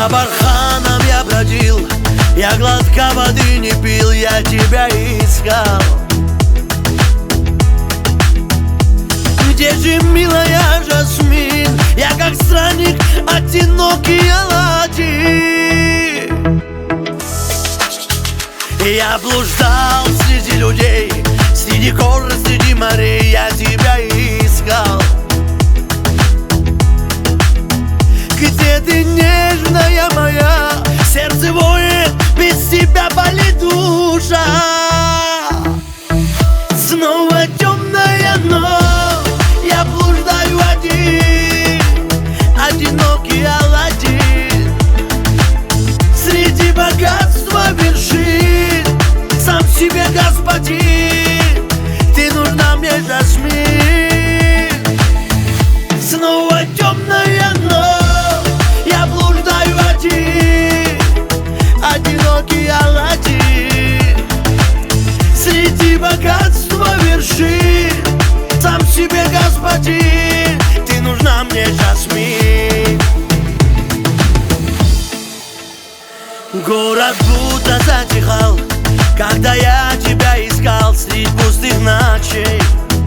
По барханам я бродил, я глотка воды не пил, я тебя искал. Где же, милая Жасмин? Я как странник, одинокий один. Я блуждал среди людей, среди гор, среди морей, я тебя искал. Где ты, нежная моя? Сердце воет, без тебя болит душа. Снова темная ночь, я блуждаю один, одинокий Аладдин. Среди богатства вершин, сам себе господин. Ты нужна мне, Жасмин. Снова темная ночь, я блуждаю один, одинокий Аладдин. Среди богатства вершин, сам себе господин. Ты нужна мне, Жасмин. Город будто затихал, когда я тебя искал среди пустых ночей.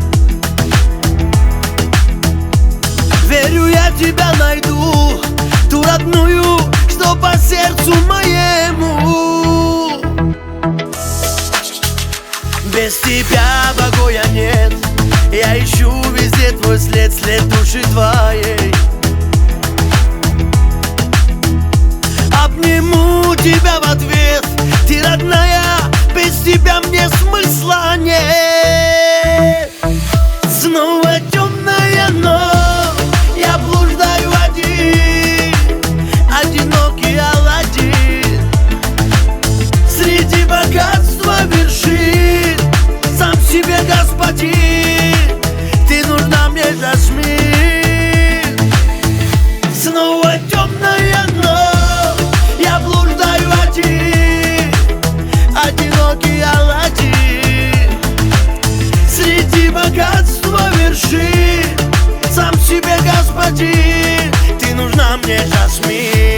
Верю, я тебя найду, ту родную, что по сердцу моему. Без тебя покоя нет, я ищу везде твой след, след души твоей. Обниму тебя в ответ, ты родная, без тебя мне смысла нет. Снова темная ночь, я блуждаю один, одинокий Аладдин. Среди богатства вершин, сам себе господин. Ты нужна мне, Жасмин. Снова темная ночь, я блуждаю один, одинокий Аладдин. Среди богатства вершин, сам себе господин. Ты нужна мне, Жасмин.